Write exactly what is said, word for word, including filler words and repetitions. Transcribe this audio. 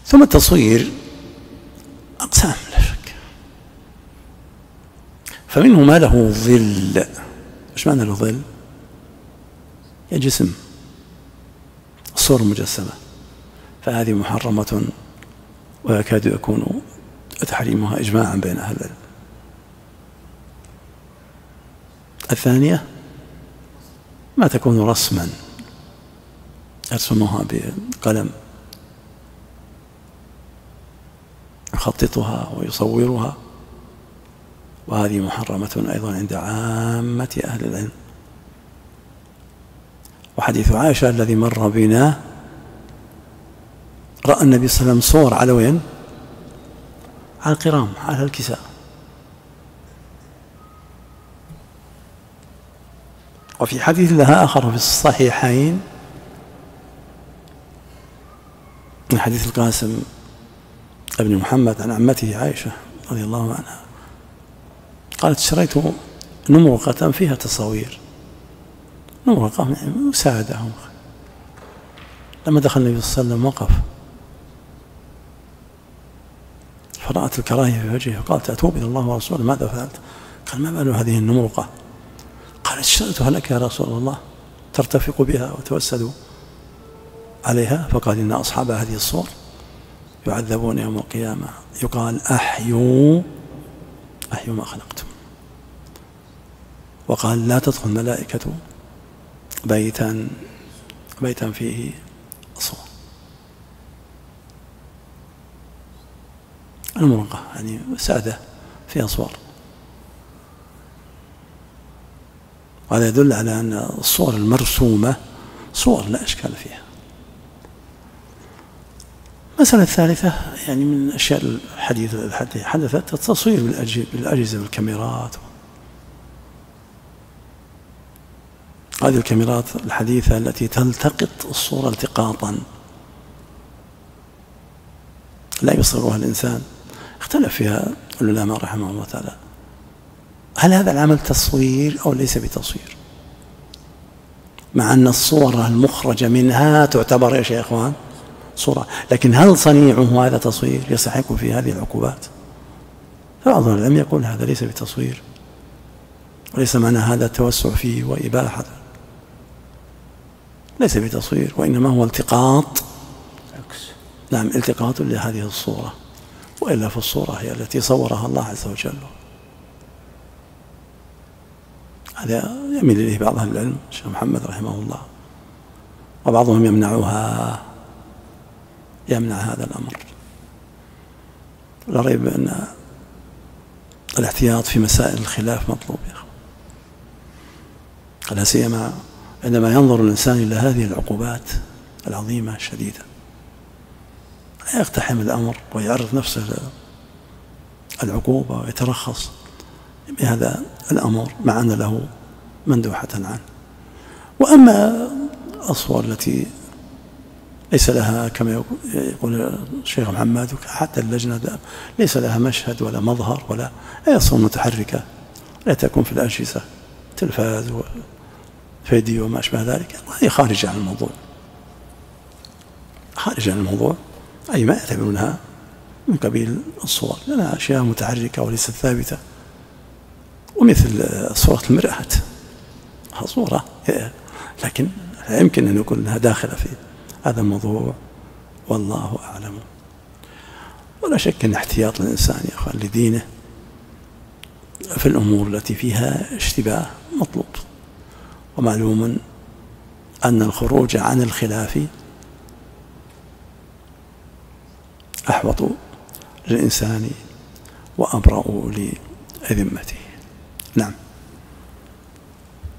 ثم التصوير أقسام لا شك، فمنه ما له ظل. إيش معنى له ظل؟ يا جسم، الصور المجسمة، فهذه محرمة ويكاد يكون تحريمها إجماعا بين أهل العلم. الثانية ما تكون رسما يرسمها بقلم يخططها ويصورها، وهذه محرمة أيضا عند عامة أهل العلم. وحديث عائشة الذي مر بنا، رأى النبي صلى الله عليه وسلم صور على وين؟ على القرام، على الكساء. وفي حديث لها آخر في الصحيحين من حديث القاسم ابن محمد عن عمته عائشة رضي الله عنها قالت: اشتريت نمرقة فيها تصاوير، نمرقة مساعدة. لما دخل النبي صلى الله عليه وسلم وقف، فرأت الكراهية في وجهه فقالت: أتوب إلى الله ورسوله، ماذا فعلت؟ قال: ما بال هذه النمرقة؟ قالت: اشتريتها لك يا رسول الله ترتفق بها وتوسد عليها. فقال: إن أصحاب هذه الصور يعذبون يوم القيامة، يقال: أحيوا أحيوا ما خلقتم. وقال: لا تدخل الملائكة بيتا بيتا فيه صور. المرقة يعني سادة فيها صور. وهذا يدل على أن الصور المرسومة صور لا إشكال فيها. المسألة الثالثة يعني من الأشياء الحديثة التي حدثت التصوير بالأجهزة بالكاميرات. هذه الكاميرات الحديثة التي تلتقط الصورة التقاطا لا يصورها الإنسان، اختلف فيها العلماء رحمه الله تعالى، هل هذا العمل تصوير أو ليس بتصوير؟ مع أن الصورة المخرجة منها تعتبر يا شيخ إخوان صورة، لكن هل صنيعه هذا تصوير يستحق في هذه العقوبات؟ فبعض العلماء يقول هذا ليس بتصوير، وليس معنى هذا التوسع فيه وإباحة، ليس بتصوير، وإنما هو التقاط. نعم، التقاط لهذه الصورة، وإلا في الصورة هي التي صورها الله عز وجل. هذا يميل إليه بعض أهل العلم، الشيخ محمد رحمه الله، وبعضهم يمنعها يمنع هذا الأمر. لا ريب أن الاحتياط في مسائل الخلاف مطلوب يا أخوان، لا سيما عندما ينظر الإنسان إلى هذه العقوبات العظيمة الشديدة، لا يقتحم الأمر ويعرض نفسه العقوبة ويترخص بهذا الأمر مع أن له مندوحة عنه. وأما الصور التي ليس لها كما يقول الشيخ محمد حتى اللجنة ليس لها مشهد ولا مظهر ولا أي صور متحركة، لا تكون في الأجهزة تلفاز وفيديو وما أشبه ذلك، هي خارجة عن الموضوع، خارجة عن الموضوع، أي ما يعتبرونها من قبيل الصور، لأنها أشياء متحركة وليست ثابتة. ومثل صورة المرآة صورة، لكن لا يمكن أن يكون لها داخلة في هذا الموضوع، والله أعلم. ولا شك أن احتياط الإنسان يا أخوان لدينه في الأمور التي فيها اشتباه مطلوب، ومعلوم أن الخروج عن الخلاف أحوط للإنسان وأبرأ لذمته. نعم.